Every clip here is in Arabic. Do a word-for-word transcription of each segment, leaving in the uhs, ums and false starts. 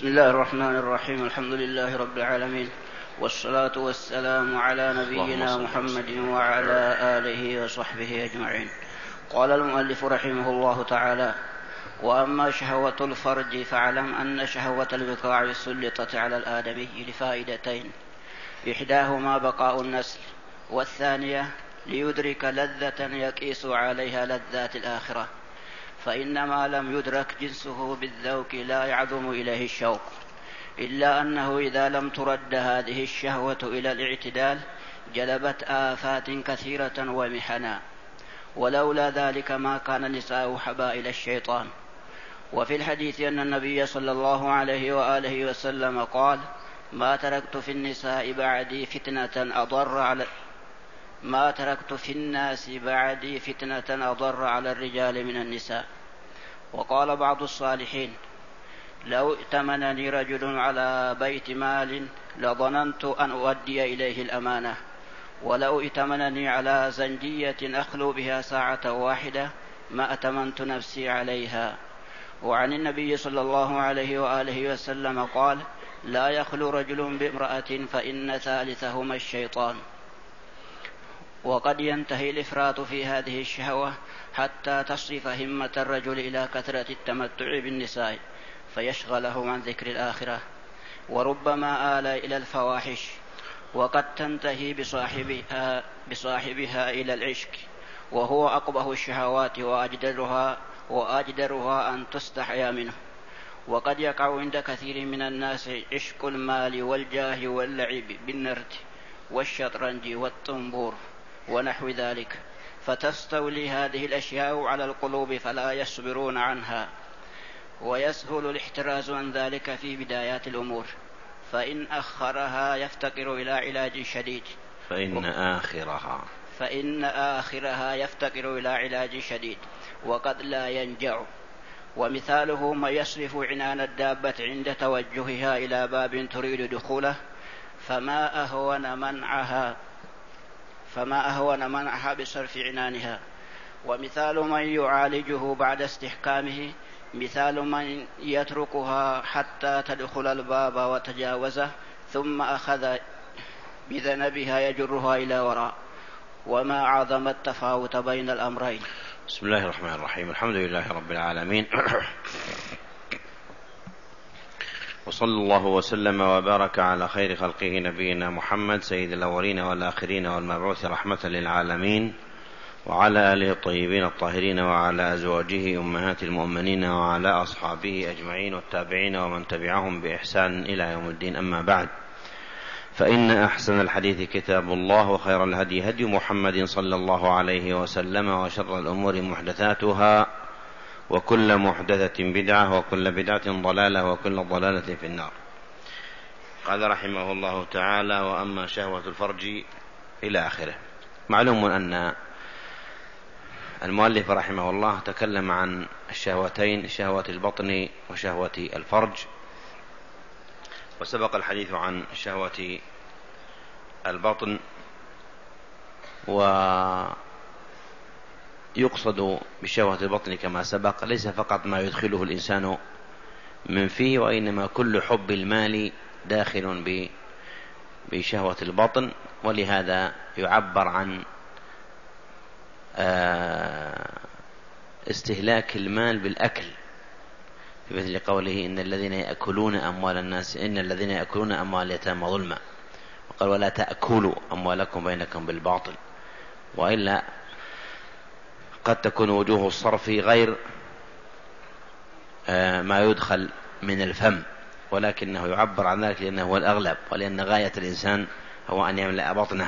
بسم الله الرحمن الرحيم. الحمد لله رب العالمين، والصلاة والسلام على نبينا محمد وعلى آله وصحبه أجمعين. قال المؤلف رحمه الله تعالى: وأما شهوة الفرج فاعلم أن شهوة البقاع سلطت على الآدمي لفائدتين: إحداهما بقاء النسل، والثانية ليدرك لذة يقيس عليها لذات الآخرة، فإن ما لم يدرك جنسه بالذوق لا يعظم إليه الشوق، إلا أنه إذا لم ترد هذه الشهوة إلى الاعتدال جلبت آفات كثيرة ومحنا، ولولا ذلك ما كان النساء حبائل الشيطان. وفي الحديث أن النبي صلى الله عليه وآله وسلم قال: ما تركت في النساء بعدي فتنة أضر على ما تركت في الناس بعدي فتنة أضر على الرجال من النساء. وقال بعض الصالحين: لو ائتمنني رجل على بيت مال لظننت أن أؤدي إليه الأمانة، ولو ائتمنني على زنجية أخلو بها ساعة واحدة ما أتمنت نفسي عليها. وعن النبي صلى الله عليه وآله وسلم قال: لا يخلو رجل بامرأة فإن ثالثهما الشيطان. وقد ينتهي الإفراط في هذه الشهوة حتى تصرف همة الرجل إلى كثرة التمتع بالنساء فيشغله عن ذكر الآخرة، وربما آل إلى الفواحش، وقد تنتهي بصاحبها, بصاحبها إلى العشق، وهو أقبح الشهوات وأجدرها, وأجدرها أن تستحيا منه. وقد يقع عند كثير من الناس عشق المال والجاه واللعب بالنرد والشطرنج والطنبور ونحو ذلك، فتستولي هذه الأشياء على القلوب فلا يصبرون عنها، ويسهل الاحتراز عن ذلك في بدايات الأمور، فإن أخرها يفتقر إلى علاج شديد فإن آخرها فإن آخرها يفتقر إلى علاج شديد وقد لا ينجع. ومثاله ما يصرف عنان الدابة عند توجهها إلى باب تريد دخوله فما أهون منعها فما أهون منعها بصرف عنانها. ومثال من يعالجه بعد استحكامه مثال من يتركها حتى تدخل الباب وتجاوزه ثم أخذ بذنبها يجرها إلى وراء، وما عظم التفاوت بين الأمرين. بسم الله الرحمن الرحيم. الحمد لله رب العالمين، وصلى الله وسلم وبارك على خير خلقه نبينا محمد سيد الأولين والآخرين والمبعوث رحمة للعالمين، وعلى آله الطيبين الطاهرين، وعلى أزواجه أمهات المؤمنين، وعلى أصحابه أجمعين والتابعين ومن تبعهم بإحسان إلى يوم الدين. أما بعد، فإن أحسن الحديث كتاب الله، وخير الهدي هدي محمد صلى الله عليه وسلم، وشر الأمور محدثاتها، وكل محدثة بدعة، وكل بدعة ضلالة، وكل ضلالة في النار. قال رحمه الله تعالى: وأما شهوة الفرج إلى آخره. معلوم أن المؤلف رحمه الله تكلم عن الشهوتين، شهوة البطن وشهوة الفرج، وسبق الحديث عن شهوة البطن. ويقصد بشهوة البطن كما سبق ليس فقط ما يدخله الإنسان من فيه، وإنما كل حب المال داخل بشهوة البطن، ولهذا يعبر عن استهلاك المال بالأكل، في مثل قوله: إن الذين يأكلون أموال الناس إن الذين يأكلون أموال اليتامى ظلما، وقال: ولا تأكلوا أموالكم بينكم بالباطل. وإلا قد تكون وجوه الصرف غير ما يدخل من الفم، ولكنه يعبر عن ذلك لأنه هو الأغلب، ولأن غاية الإنسان هو أن يملأ بطنه.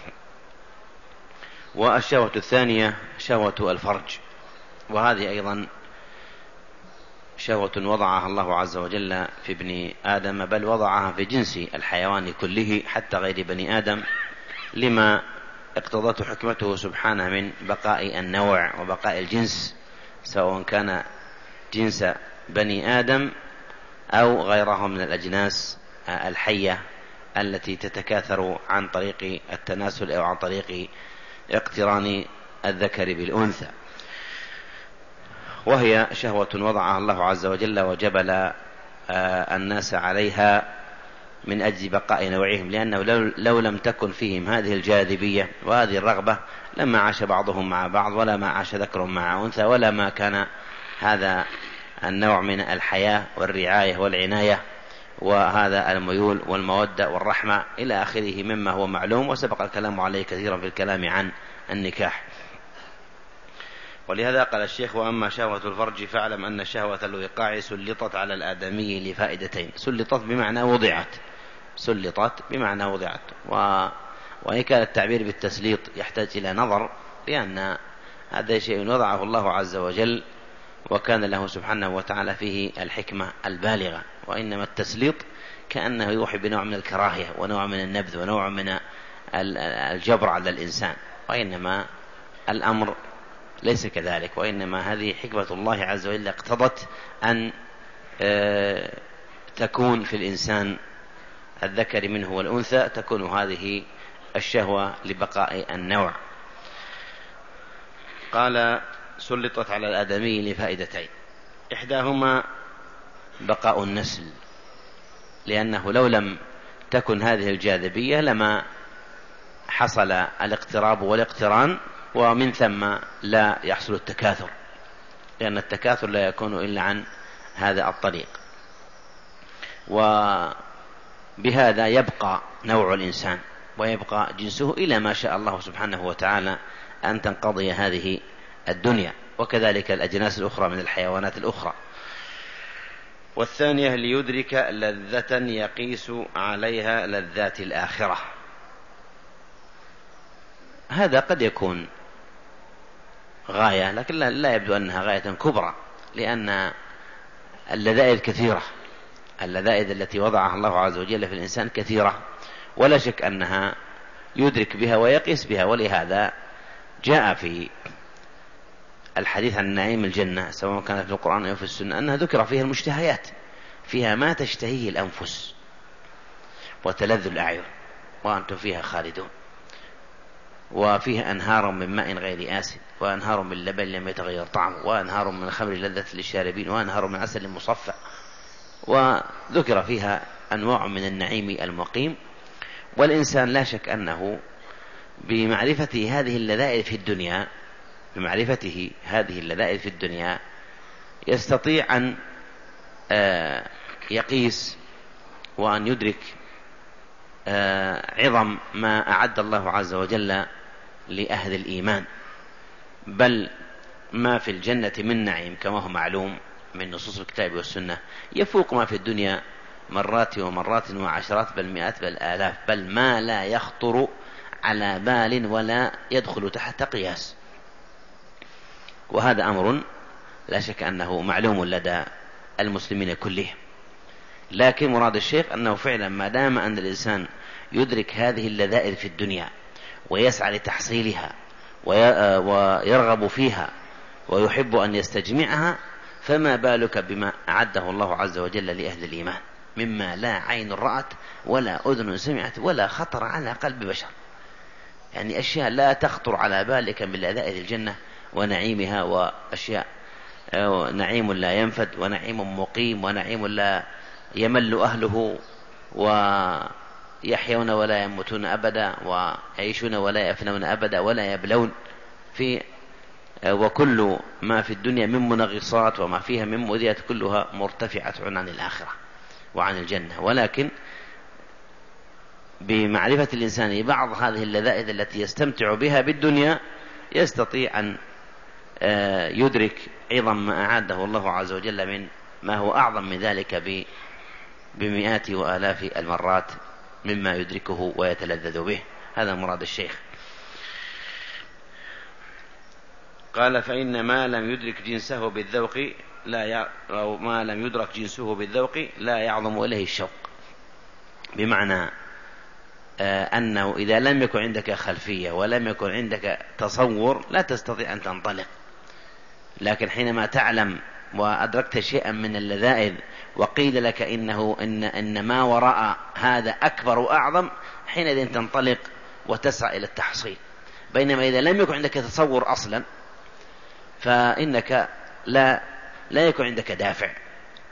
والشهوة الثانية شهوة الفرج، وهذه أيضا شهوة وضعها الله عز وجل في ابن آدم، بل وضعها في جنس الحيوان كله حتى غير بني آدم، لما اقتضته حكمته سبحانه من بقاء النوع وبقاء الجنس، سواء كان جنس بني آدم أو غيرهم من الأجناس الحية التي تتكاثر عن طريق التناسل أو عن طريق اقتران الذكر بالأنثى. وهي شهوة وضعها الله عز وجل وجبل الناس عليها من أجل بقاء نوعهم، لأنه لو, لو لم تكن فيهم هذه الجاذبية وهذه الرغبة لما عاش بعضهم مع بعض، ولا ما عاش ذكر مع أنثى، ولا ما كان هذا النوع من الحياة والرعاية والعناية وهذا الميول والمودة والرحمة إلى آخره مما هو معلوم، وسبق الكلام عليه كثيرا في الكلام عن النكاح. ولهذا قال الشيخ: وأما شهوة الفرج فاعلم أن شهوة الوقاع سلطت على الآدمي لفائدتين. سلطت بمعنى وضعت، سلطت بمعنى وضعت، و... وإن كان التعبير بالتسليط يحتاج إلى نظر، لأن هذا شيء وضعه الله عز وجل وكان له سبحانه وتعالى فيه الحكمة البالغة، وإنما التسليط كأنه يوحي بنوع من الكراهية ونوع من النبذ ونوع من الجبر على الإنسان، وإنما الأمر ليس كذلك، وإنما هذه حكمة الله عز وجل اقتضت أن تكون في الإنسان الذكر منه والأنثى تكون هذه الشهوة لبقاء النوع. قال: سلطت على الآدمي لفائدتين، إحداهما بقاء النسل، لأنه لو لم تكن هذه الجاذبية لما حصل الاقتراب والاقتران، ومن ثم لا يحصل التكاثر، لأن التكاثر لا يكون إلا عن هذا الطريق. وبهذا يبقى نوع الإنسان ويبقى جنسه إلى ما شاء الله سبحانه وتعالى أن تنقضي هذه الدنيا، وكذلك الأجناس الأخرى من الحيوانات الأخرى. والثانية ليدرك لذة يقيس عليها لذات الآخرة. هذا قد يكون غاية، لكن لا يبدو أنها غاية كبرى، لأن اللذائذ كثيرة، اللذائذ التي وضعها الله عز وجل في الإنسان كثيرة، ولا شك أنها يدرك بها ويقيس بها. ولهذا جاء في الحديث عن نعيم الجنة سواء كان في القرآن أو في السنة أنها ذكر فيها المشتهيات، فيها ما تشتهيه الأنفس وتلذ الأعين وأنتم فيها خالدون، وفيها أنهار من ماء غير آسن، وأنهار من لبن لم يتغير طعمه، وأنهار من خمر لذة للشاربين، وأنهار من عسل مصفى، وذكر فيها أنواع من النعيم المقيم. والإنسان لا شك أنه بمعرفته هذه اللذائذ في الدنيا بمعرفته هذه اللذائذ في الدنيا يستطيع أن يقيس وأن يدرك عظم ما أعد الله عز وجل لأهل الإيمان، بل ما في الجنة من نعيم كما هو معلوم من نصوص الكتاب والسنة يفوق ما في الدنيا مرات ومرات وعشرات بل مئات بل آلاف، بل ما لا يخطر على بال ولا يدخل تحت قياس. وهذا أمر لا شك أنه معلوم لدى المسلمين كلهم، لكن مراد الشيخ أنه فعلا ما دام أن الإنسان يدرك هذه اللذائذ في الدنيا ويسعى لتحصيلها ويرغب فيها ويحب أن يستجمعها، فما بالك بما أعده الله عز وجل لأهل الإيمان مما لا عين رأت ولا أذن سمعت ولا خطر على قلب بشر، يعني أشياء لا تخطر على بالك من لذائذ الجنة ونعيمها، وأشياء نعيم لا ينفد ونعيم مقيم ونعيم لا يمل أهله، ويحيون ولا يموتون أبدا ويعيشون ولا يفنون أبدا ولا يبلون في وكل ما في الدنيا من منغصات وما فيها من مؤذيات كلها مرتفعة عن الآخرة وعن الجنة. ولكن بمعرفة الإنسان بعض هذه اللذائذ التي يستمتع بها بالدنيا يستطيع أن يدرك عظم ما أعاده الله عز وجل من ما هو أعظم من ذلك بمئات وآلاف المرات مما يدركه ويتلذذ به. هذا مراد الشيخ. قال: فإن ما لم يدرك جنسه بالذوق لا ي... أو ما لم يدرك جنسه بالذوق لا يعظم إليه الشوق، بمعنى آه أنه إذا لم يكن عندك خلفية ولم يكن عندك تصور لا تستطيع أن تنطلق، لكن حينما تعلم وأدركت شيئا من اللذائذ وقيل لك إنه إن, إن ما وراء هذا أكبر وأعظم، حينئذ تنطلق وتسعى إلى التحصيل. بينما إذا لم يكن عندك تصور أصلا فإنك لا لا يكون عندك دافع،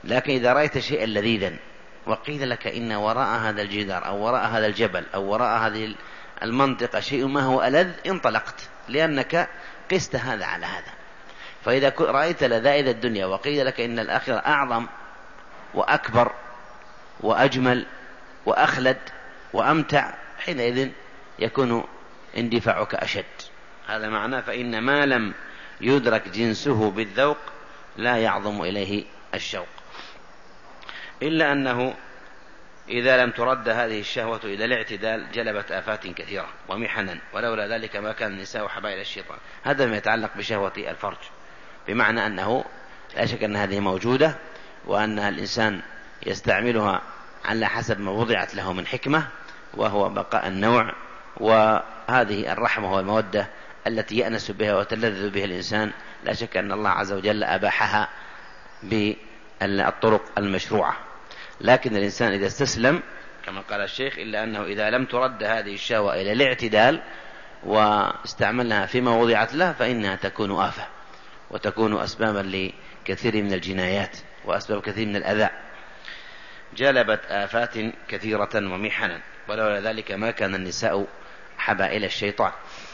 لكن إذا رأيت شيئا لذيذا وقيل لك إن وراء هذا الجدار أو وراء هذا الجبل أو وراء هذه المنطقة شيء ما هو ألذ، انطلقت لأنك قست هذا على هذا. فإذا رأيت لذائذ الدنيا وقيل لك إن الآخرة أعظم وأكبر وأجمل وأخلد وأمتع، حينئذ يكون اندفاعك أشد. هذا معناه فإن ما لم يدرك جنسه بالذوق لا يعظم إليه الشوق، إلا أنه إذا لم ترد هذه الشهوة إلى الاعتدال جلبت آفات كثيرة ومحنا، ولولا ذلك ما كان النساء حبائل الشيطان. هذا ما يتعلق بشهوة الفرج، بمعنى أنه لا شك أن هذه موجودة وأن الإنسان يستعملها على حسب ما وضعت له من حكمة، وهو بقاء النوع وهذه الرحمة والمودة التي يأنس بها وتلذذ بها الإنسان. لا شك أن الله عز وجل أباحها بالطرق المشروعة، لكن الإنسان إذا استسلم كما قال الشيخ إلا أنه إذا لم ترد هذه الشهوة إلى الاعتدال واستعملها فيما وضعت له فإنها تكون آفة وتكون أسبابا لكثير من الجنايات وأسباب كثير من الأذى، جلبت آفات كثيرة ومحنا، ولولا ذلك ما كان النساء حبائل الشيطان.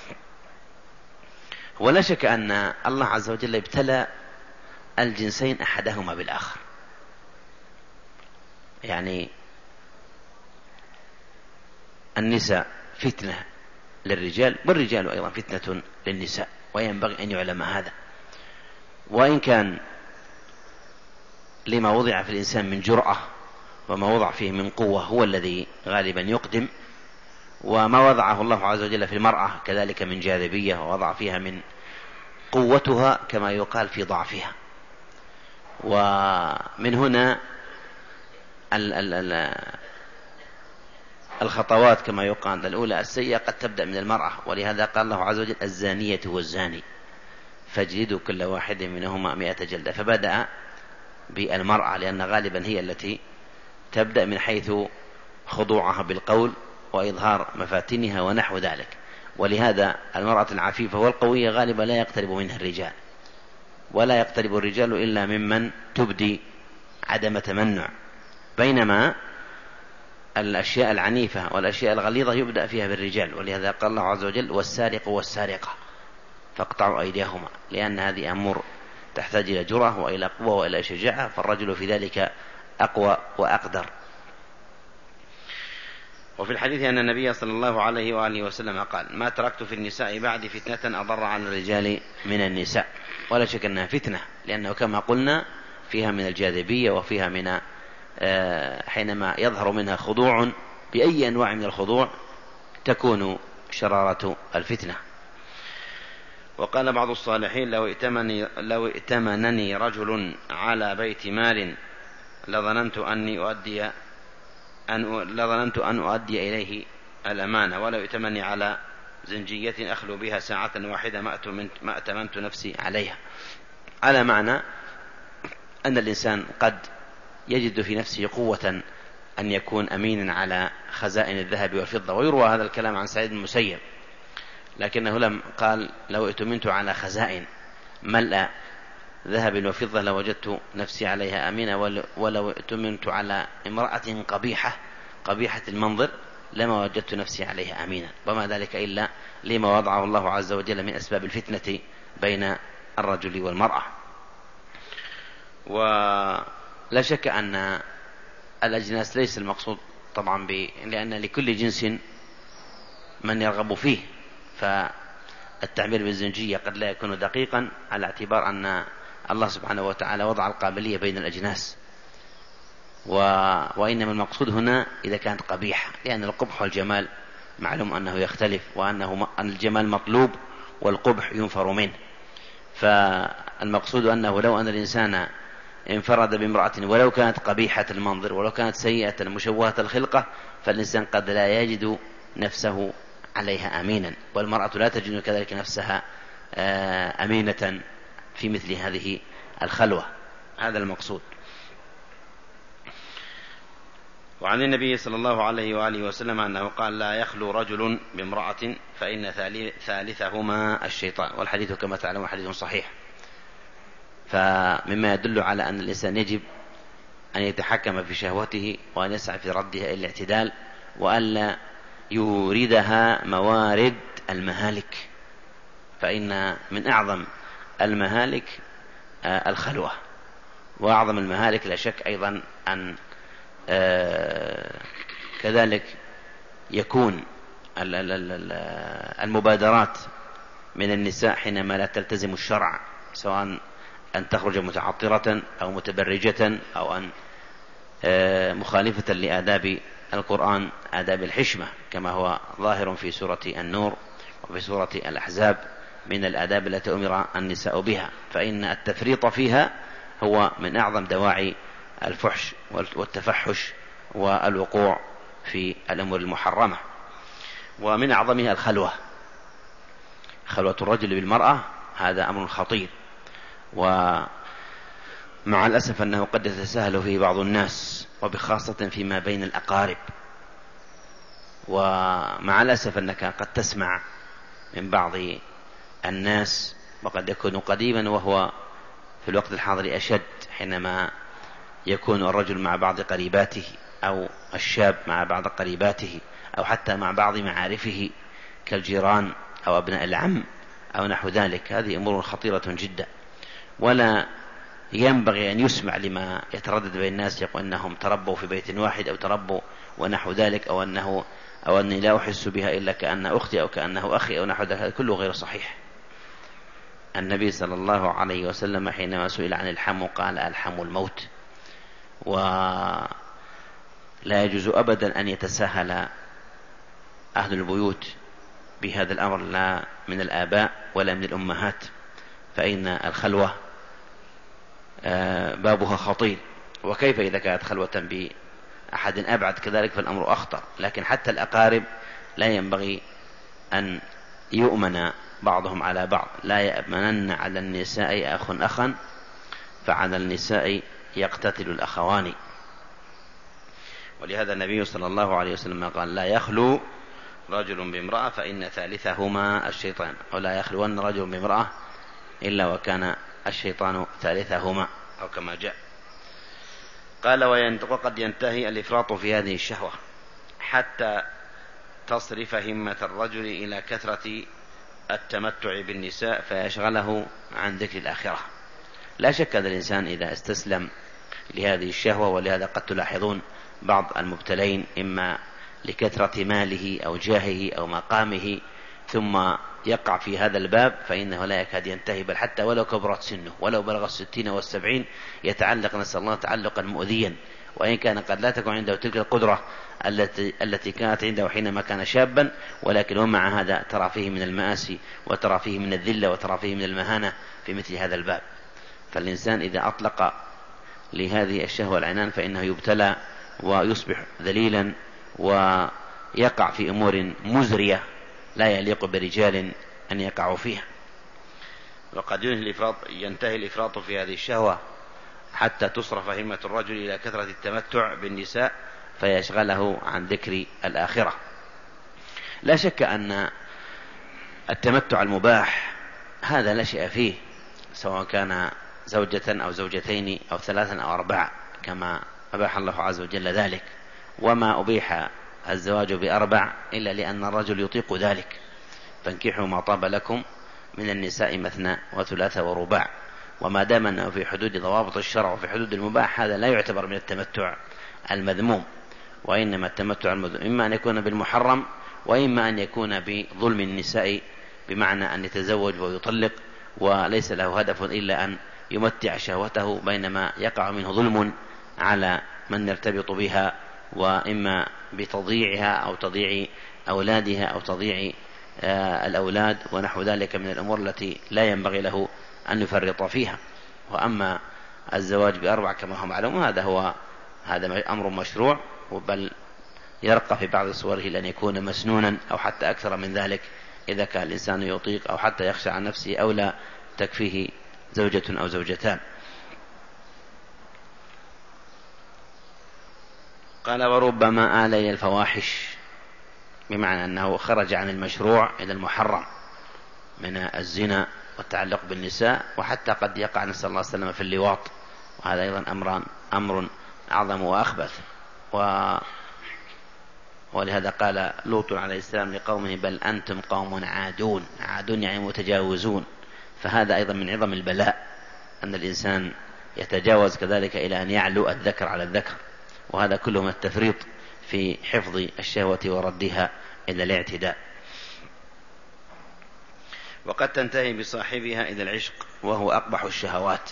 ولا شك أن الله عز وجل ابتلى الجنسين أحدهما بالآخر، يعني النساء فتنة للرجال والرجال أيضا فتنة للنساء، وينبغي أن يعلم هذا. وإن كان لما وضع في الإنسان من جرأة وما وضع فيه من قوة هو الذي غالبا يقدم، وما وضعه الله عز وجل في المرأة كذلك من جاذبية، ووضع فيها من قوتها كما يقال في ضعفها. ومن هنا ال ال ال الخطوات كما يقال الأولى السيئة قد تبدأ من المرأة، ولهذا قال الله عز وجل الزانية والزاني فاجلدوا كل واحد منهما مئة جلدة، فبدأ بالمرأة لأن غالبا هي التي تبدأ من حيث خضوعها بالقول وإظهار مفاتنها ونحو ذلك. ولهذا المرأة العفيفة والقوية غالبا لا يقترب منها الرجال، ولا يقترب الرجال إلا ممن تبدي عدم تمنع، بينما الأشياء العنيفة والأشياء الغليظة يبدأ فيها بالرجال. ولهذا قال الله عز وجل والسارق والسارقة فاقطعوا أيديهما، لأن هذه أمور تحتاج إلى جرأة وإلى قوة وإلى شجاعة، فالرجل في ذلك أقوى وأقدر. وفي الحديث أن النبي صلى الله عليه وآله وسلم قال ما تركت في النساء بعد فتنة أضر على الرجال من النساء. ولا شك أنها فتنة، لأنه كما قلنا فيها من الجاذبية وفيها من حينما يظهر منها خضوع بأي أنواع من الخضوع تكون شرارة الفتنة. وقال بعض الصالحين لو ائتمنني, لو ائتمنني رجل على بيت مال لظننت أني أؤدي أن لظننت أن أؤدي إليه الأمانة، ولو ائتمنني على زنجية أخلو بها ساعة واحدة ما أتمنت نفسي عليها. على معنى أن الإنسان قد يجد في نفسه قوة أن يكون أمينا على خزائن الذهب والفضة، ويروى هذا الكلام عن سعيد بن المسيب، لكنه لم قال لو ائتمنت على خزائن ملأ ذهب وفضة لوجدت نفسي عليها أمينة، ولو ائتمنت على امرأة قبيحة قبيحة المنظر لما وجدت نفسي عليها أمينة. وما ذلك إلا لما وضعه الله عز وجل من أسباب الفتنة بين الرجل والمرأة. ولا شك أن الأجناس ليس المقصود طبعا ب... لأن لكل جنس من يرغب فيه، فالتعبير بالزنجية قد لا يكون دقيقا على اعتبار أن الله سبحانه وتعالى وضع القابلية بين الأجناس، و... وإنما المقصود هنا إذا كانت قبيحة، لأن القبح والجمال معلوم أنه يختلف، وأنه أن الجمال مطلوب والقبح ينفر منه. فالمقصود أنه لو أن الإنسان انفرد بامرأة ولو كانت قبيحة المنظر ولو كانت سيئة مشوهة الخلقة، فالإنسان قد لا يجد نفسه عليها أمينا، والمرأة لا تجد كذلك نفسها أمينة في مثل هذه الخلوة. هذا المقصود. وعن النبي صلى الله عليه وآله وسلم أنه قال لا يخلو رجل بامرأة فإن ثالثهما الشيطان، والحديث كما تعلمون حديث صحيح. فمما يدل على أن الإنسان يجب أن يتحكم في شهوته وأن يسعى في ردها إلى الاعتدال، وألا يوردها موارد المهالك، فإن من أعظم المهالك الخلوة، وأعظم المهالك لا شك أيضا أن كذلك يكون المبادرات من النساء حينما لا تلتزم الشرع، سواء أن تخرج متعطرة أو متبرجة أو أن مخالفة لآداب القرآن، آداب الحشمة، كما هو ظاهر في سورة النور وفي سورة الأحزاب من الآداب التي أمر النساء بها، فإن التفريط فيها هو من أعظم دواعي الفحش والتفحش والوقوع في الأمور المحرمة. ومن أعظمها الخلوة، خلوة الرجل بالمرأة، هذا أمر خطير، ومع الأسف أنه قد يتساهل فيه بعض الناس، وبخاصة فيما بين الأقارب. ومع الأسف أنك قد تسمع من بعض الناس، وقد يكون قديما وهو في الوقت الحاضر أشد، حينما يكون الرجل مع بعض قريباته أو الشاب مع بعض قريباته أو حتى مع بعض معارفه كالجيران أو أبناء العم أو نحو ذلك. هذه أمور خطيرة جدا، ولا ينبغي أن يسمع لما يتردد بين الناس، يقول أنهم تربوا في بيت واحد أو تربوا ونحو ذلك، أو أنه أو أني لا أحس بها إلا كأن أختي أو كأنه أخي أو نحو ذلك. هذا كله غير صحيح. النبي صلى الله عليه وسلم حينما سئل عن الحم قال: الحم الموت. ولا يجوز أبدا أن يتساهل أهل البيوت بهذا الأمر، لا من الآباء ولا من الأمهات، فإن الخلوة بابها خطير، وكيف إذا كانت خلوة بأحد أبعد كذلك فالأمر أخطر. لكن حتى الأقارب لا ينبغي أن يؤمن بعضهم على بعض، لا يأمنن على النساء أخ أخا، فعلى النساء يقتتل الأخوان. ولهذا النبي صلى الله عليه وسلم قال: لا يخلو رجل بامرأة فإن ثالثهما الشيطان، ولا يخلون رجل بامرأة إلا وكان الشيطان ثالثهما، أو كما جاء. قال: وقد ينتهي الإفراط في هذه الشهوة حتى تصرف همة الرجل إلى كثرة التمتع بالنساء فيشغله عن ذكر الآخرة. لا شك أن الإنسان إذا استسلم لهذه الشهوة، ولهذا قد تلاحظون بعض المبتلين إما لكثرة ماله أو جاهه أو مقامه ثم يقع في هذا الباب، فإنه لا يكاد ينتهي، بل حتى ولو كبرت سنه ولو بلغ الستين والسبعين يتعلق، نسأل الله، تعلقا مؤذيا، وإن كان قد لا تكون عنده تلك القدرة التي, التي كانت عنده حينما كان شابا، ولكن ومع هذا ترى فيه من المآسي وترى فيه من الذلة وترى فيه من المهانة في مثل هذا الباب. فالإنسان إذا أطلق لهذه الشهوة العنان فإنه يبتلى ويصبح ذليلا ويقع في أمور مزرية لا يليق برجال أن يقعوا فيها. وقد ينتهي الإفراط في هذه الشهوة حتى تصرف همة الرجل إلى كثرة التمتع بالنساء فيشغله عن ذكر الآخرة. لا شك أن التمتع المباح هذا لا شيء فيه، سواء كان زوجة أو زوجتين أو ثلاثا أو أربعة، كما أباح الله عز وجل ذلك. وما أبيح الزواج بأربع إلا لأن الرجل يطيق ذلك، فانكحوا ما طاب لكم من النساء مثنى وثلاث ورباع. وما دام أنه في حدود ضوابط الشرع وفي حدود المباح هذا لا يعتبر من التمتع المذموم، وإنما التمتع المذموم إما أن يكون بالمحرم وإما أن يكون بظلم النساء، بمعنى أن يتزوج ويطلق وليس له هدف إلا أن يمتع شهوته، بينما يقع منه ظلم على من يرتبط بها، وإما بتضييعها أو تضييع أولادها أو تضييع الأولاد ونحو ذلك من الأمور التي لا ينبغي له أن يفرط فيها. وأما الزواج بأربع كما هو معلوم هذا هو هذا أمر مشروع، بل يرقى في بعض صوره لأن يكون مسنونا أو حتى أكثر من ذلك إذا كان الإنسان يطيق، أو حتى يخشى عن نفسه أو لا تكفيه زوجة أو زوجتان. قال: وربما آل إلى الفواحش، بمعنى أنه خرج عن المشروع إلى المحرم من الزنا والتعلق بالنساء، وحتى قد يقع، نسأل الله السلامة، في اللواط، وهذا أيضا أمران أمر أعظم وأخبث. و ولهذا قال لوط عليه السلام لقومه: بل أنتم قوم عادون. عادون يعني متجاوزون. فهذا أيضا من عظم البلاء، أن الإنسان يتجاوز كذلك إلى أن يعلو الذكر على الذكر، وهذا كله من التفريط في حفظ الشهوة وردها إلى الاعتداء. وقد تنتهي بصاحبها إلى العشق، وهو أقبح الشهوات.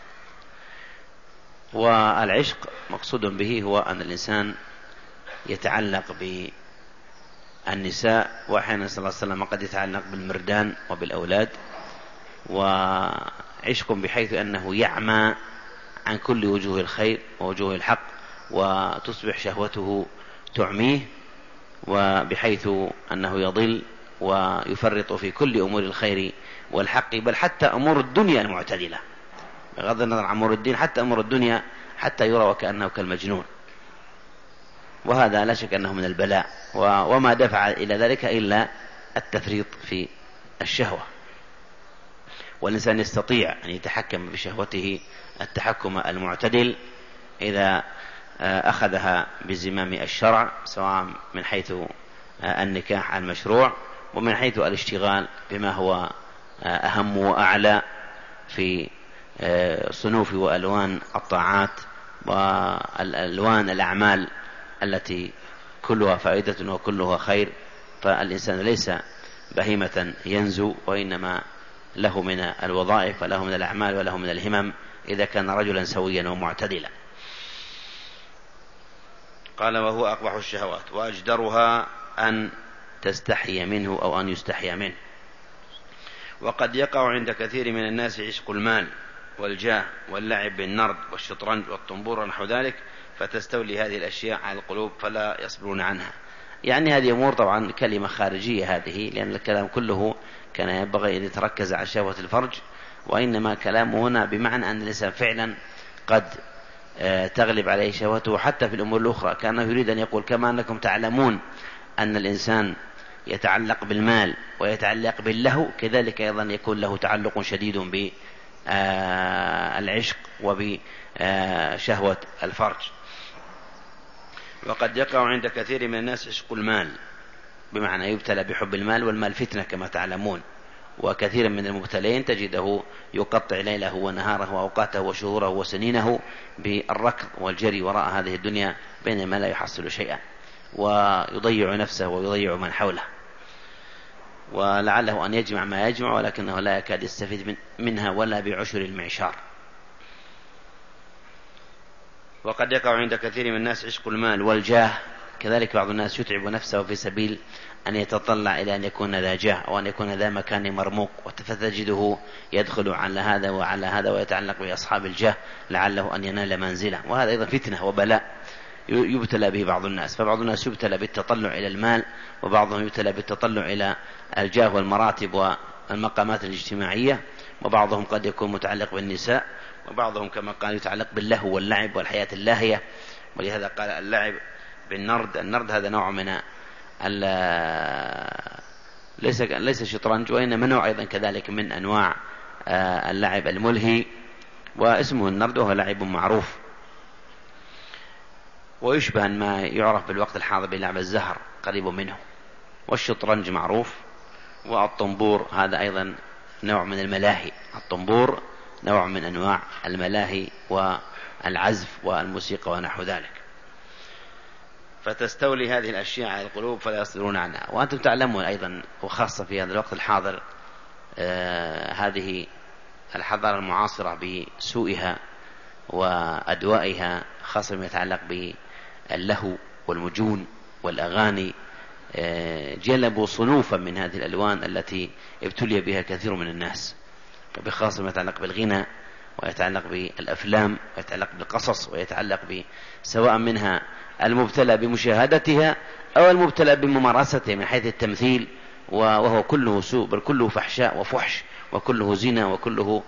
والعشق مقصود به هو أن الإنسان يتعلق بالنساء، وأحيانا صلى الله عليه وسلم قد يتعلق بالمردان وبالأولاد، وعشق بحيث أنه يعمى عن كل وجوه الخير ووجوه الحق، وتصبح شهوته تعميه، وبحيث أنه يضل ويفرط في كل أمور الخير والحق، بل حتى أمور الدنيا المعتدلة، بغض النظر عن أمور الدين، حتى أمور الدنيا، حتى يرى وكأنه كالمجنون. وهذا لا شك أنه من البلاء، وما دفع إلى ذلك إلا التفريط في الشهوة. والإنسان يستطيع أن يتحكم بشهوته التحكم المعتدل إذا أخذها بزمام الشرع، سواء من حيث النكاح المشروع، ومن حيث الاشتغال بما هو أهم وأعلى في صنوف وألوان الطاعات والألوان الأعمال التي كلها فائدة وكلها خير. فالإنسان ليس بهيمة ينزو، وإنما له من الوظائف وله من الأعمال وله من الهمم إذا كان رجلا سويا ومعتدلا. قال: وهو أقبح الشهوات وأجدرها أن تستحي منه أو أن يستحي منه. وقد يقع عند كثير من الناس عشق المال والجاه واللعب بالنرد والشطرنج والطنبور ونحو ذلك، فتستولي هذه الأشياء على القلوب فلا يصبرون عنها. يعني هذه أمور طبعا كلمة خارجية هذه، لأن الكلام كله كان ينبغي أن يتركز على شهوة الفرج، وإنما كلامه هنا بمعنى أن الإنسان فعلا قد تغلب عليه شهوته حتى في الأمور الأخرى. كان يريد أن يقول: كما أنكم تعلمون أن الإنسان يتعلق بالمال ويتعلق باللهو، كذلك أيضا يكون له تعلق شديد بالعشق وبشهوة الفرج. وقد يقع عند كثير من الناس عشق المال، بمعنى يبتلى بحب المال، والمال فتنة كما تعلمون، وكثير من المبتلين تجده يقطع ليله ونهاره وأوقاته وشهوره وسنينه بالركض والجري وراء هذه الدنيا، بينما لا يحصل شيئا، ويضيع نفسه ويضيع من حوله، ولعله أن يجمع ما يجمع ولكنه لا يكاد يستفيد منها ولا بعشر المعشار. وقد يقع عند كثير من الناس عشق المال والجاه، كذلك بعض الناس يتعب نفسه في سبيل أن يتطلع إلى أن يكون ذا جاه أو أن يكون ذا مكان مرموق، فتجده يدخل على هذا وعلى هذا ويتعلق بأصحاب الجاه لعله أن ينال منزله، وهذا أيضا فتنة وبلاء يبتلى به بعض الناس. فبعض الناس يبتلى بالتطلع إلى المال، وبعضهم يبتلى بالتطلع إلى الجاه والمراتب والمقامات الاجتماعية، وبعضهم قد يكون متعلق بالنساء، وبعضهم كما قال يتعلق باللهو واللعب والحياة اللاهية. ولهذا قال اللعب بالنرد. النرد هذا نوع من ليس ليس شطرنج، وإنما نوع أيضا كذلك من أنواع اللعب الملهي، واسمه النرد، وهو لعب معروف ويشبه ما يعرف بالوقت الحاضر بلعب الزهر قريب منه. والشطرنج معروف، والطنبور هذا أيضا نوع من الملاهي. الطنبور نوع من أنواع الملاهي والعزف والموسيقى ونحو ذلك. فتستولي هذه الأشياء على القلوب فلا يصدرون عنها. وأنتم تعلمون أيضا، وخاصة في هذا الوقت الحاضر، آه هذه الحضارة المعاصرة بسوءها وأدوائها، خاصة ما يتعلق باللهو والمجون والأغاني، آه جلبوا صنوفا من هذه الألوان التي ابتلي بها كثير من الناس، وبخاصة ما يتعلق بالغنى ويتعلق بالأفلام ويتعلق بالقصص ويتعلق سواء منها المبتلى بمشاهدتها أو المبتلى بممارستها من حيث التمثيل، وهو كله سوء، بل كله فحشاء وفحش، وكله زنا، وكله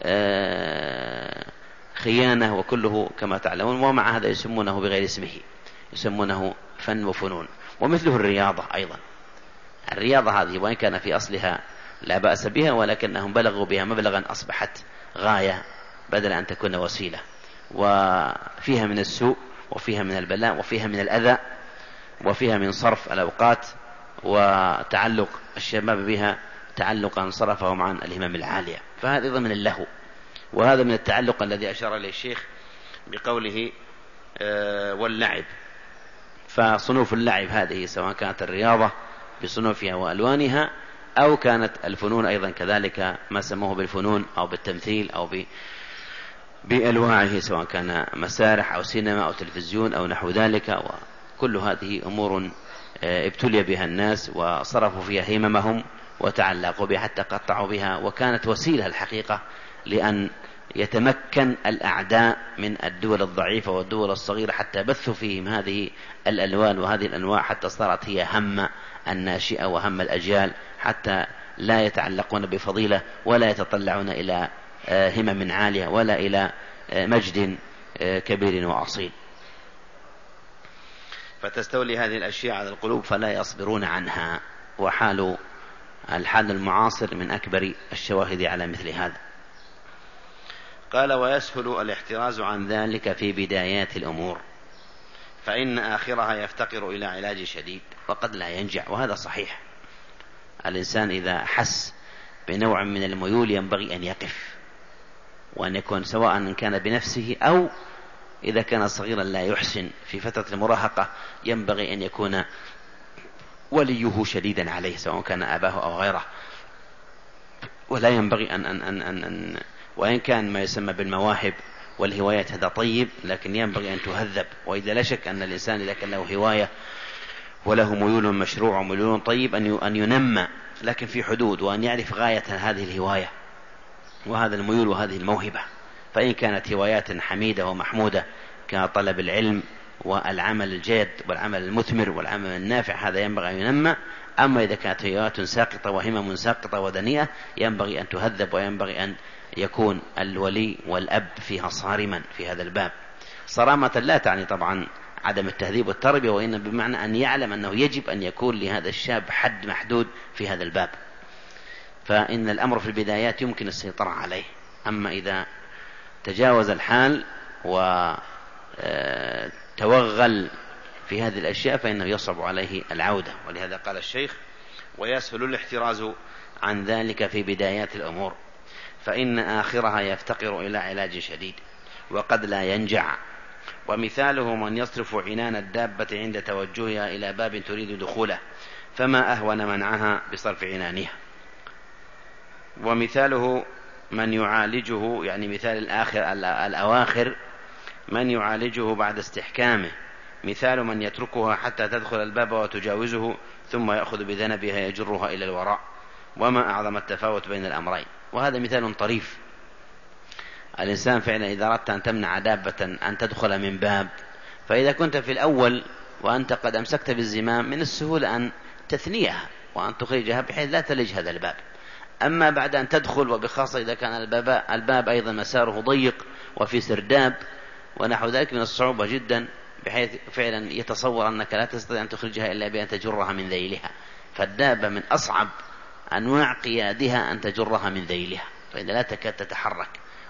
خيانة، وكله كما تعلمون. ومع هذا يسمونه بغير اسمه، يسمونه فن وفنون. ومثله الرياضة أيضا. الرياضة هذه وإن كان في أصلها لا بأس بها، ولكنهم بلغوا بها مبلغا أصبحت غاية بدل أن تكون وسيلة. وفيها من السوء وفيها من البلاء وفيها من الأذى وفيها من صرف الأوقات وتعلق الشباب بها تعلقا صرفهم عن الهمم العالية، فهذا أيضا من اللهو. وهذا من التعلق الذي أشار إليه الشيخ بقوله آه واللعب. فصنوف اللعب هذه سواء كانت الرياضة بصنوفها وألوانها أو كانت الفنون أيضا كذلك ما سموه بالفنون أو بالتمثيل أو بألواعه سواء كان مسارح أو سينما أو تلفزيون أو نحو ذلك، وكل هذه أمور ابتلي بها الناس وصرفوا فيها هممهم وتعلقوا بها حتى قطعوا بها، وكانت وسيلة الحقيقة لأن يتمكن الأعداء من الدول الضعيفة والدول الصغيرة حتى بثوا فيهم هذه الألوان وهذه الأنواع حتى صارت هي هم الناشئة وهم الأجيال، حتى لا يتعلقون بفضيلة ولا يتطلعون إلى همم عالية ولا إلى مجد كبير وأصيل. فتستولي هذه الأشياء على القلوب فلا يصبرون عنها، وحال الحال المعاصر من أكبر الشواهد على مثل هذا. قال ويسهل الاحتراز عن ذلك في بدايات الأمور، فإن آخرها يفتقر إلى علاج شديد وقد لا ينجع. وهذا صحيح، الإنسان إذا حس بنوع من الميول ينبغي أن يقف، وأن يكون سواء كان بنفسه أو إذا كان صغيرا لا يحسن في فترة المراهقة ينبغي أن يكون وليه شديدا عليه سواء كان أباه أو غيره، ولا ينبغي أن, أن, أن, أن, أن وإن كان ما يسمى بالمواهب والهوايات هذا طيب، لكن ينبغي أن تهذب. وإذا لا شك أن الإنسان إذا كان له هواية وله ميول مشروع وميول طيب أن ينمى، لكن في حدود، وأن يعرف غاية هذه الهواية وهذا الميول وهذه الموهبة. فإن كانت هوايات حميدة ومحمودة كطلب العلم والعمل الجاد والعمل المثمر والعمل النافع هذا ينبغي أن ينمى. أما إذا كانت هوايات ساقطة وهمم ساقطة ودنيئة ينبغي أن تهذب، وينبغي أن يكون الولي والأب فيها صارما في هذا الباب. صرامة لا تعني طبعا عدم التهذيب والتربية، وإن بمعنى أن يعلم أنه يجب أن يكون لهذا الشاب حد محدود في هذا الباب. فإن الأمر في البدايات يمكن السيطرة عليه، أما إذا تجاوز الحال وتوغل في هذه الأشياء فإنه يصعب عليه العودة. ولهذا قال الشيخ ويسهل الاحتراز عن ذلك في بدايات الأمور، فإن آخرها يفتقر إلى علاج شديد وقد لا ينجع. ومثاله من يصرف عنان الدابة عند توجهها إلى باب تريد دخوله، فما أهون منعها بصرف عنانها. ومثاله من يعالجه، يعني مثال الآخر الأواخر من يعالجه بعد استحكامه، مثال من يتركها حتى تدخل الباب وتجاوزه ثم يأخذ بذنبها يجرها إلى الوراء. وما أعظم التفاوت بين الأمرين. وهذا مثال طريف. الإنسان فعلا إذا أردت أن تمنع دابة أن تدخل من باب، فإذا كنت في الأول وأنت قد أمسكت بالزمام من السهولة أن تثنيها وأن تخرجها بحيث لا تلج هذا الباب. أما بعد أن تدخل، وبخاصة إذا كان الباب, الباب أيضا مساره ضيق وفي سرداب ونحو ذلك من الصعوبة جدا، بحيث فعلا يتصور أنك لا تستطيع أن تخرجها إلا بأن تجرها من ذيلها. فالدابة من أصعب أنواع قيادها أن تجرها من ذيلها، فإذا لا تكاد تتحرك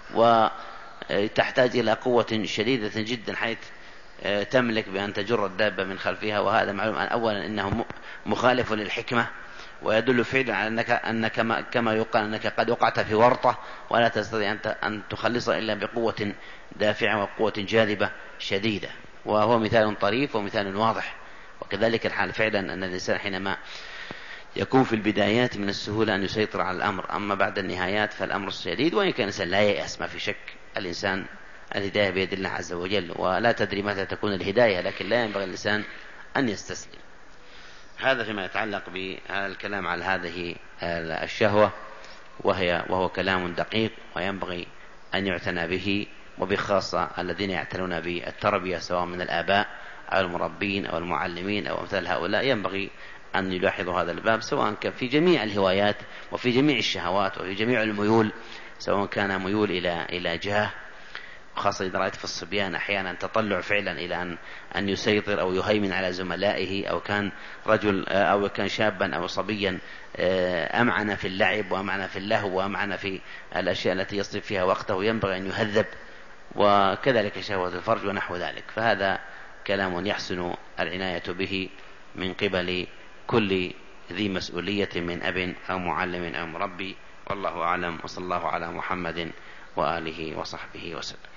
وتحتاج إلى قوة شديدة جدا حيث تملك بأن تجر الدابة من خلفها. وهذا معلوم أولا أنه مخالف للحكمة، ويدل فعلا على أنك, أنك كما يقال أنك قد وقعت في ورطة ولا تستطيع أن تخلص إلا بقوة دافعة وقوة جاذبة شديدة. وهو مثال طريف ومثال واضح. وكذلك الحال فعلا أن الإنسان حينما يكون في البدايات من السهولة أن يسيطر على الأمر، أما بعد النهايات فالأمر الشديد. وإن كان الإنسان لا ييأس، ما في شك الإنسان الهداية بيد الله عز وجل، ولا تدري متى تكون الهداية، لكن لا ينبغي الإنسان أن يستسلم. هذا فيما يتعلق بالكلام على هذه الشهوة، وهي وهو كلام دقيق وينبغي أن يعتنى به، وبخاصة الذين يعتنون بالتربية سواء من الآباء أو المربين أو المعلمين أو أمثال هؤلاء، ينبغي أن يلاحظوا هذا الباب سواء كان في جميع الهوايات وفي جميع الشهوات وفي جميع الميول، سواء كان ميول إلى إلى جاه، خاصة إذا رأيت في الصبيان أحيانا تطلع فعلا إلى أن أن يسيطر أو يهيمن على زملائه، أو كان رجل أو كان شابا أو صبيا أمعن في اللعب وأمعن في اللهو وأمعن في الأشياء التي يصرف فيها وقته، ينبغي أن يهذب وكذلك شهوة الفرج ونحو ذلك. فهذا كلام يحسن العناية به من قبل كل ذي مسؤولية من أب أو معلم أو مربي، والله أعلم، وصلى الله على محمد وآله وصحبه وسلم.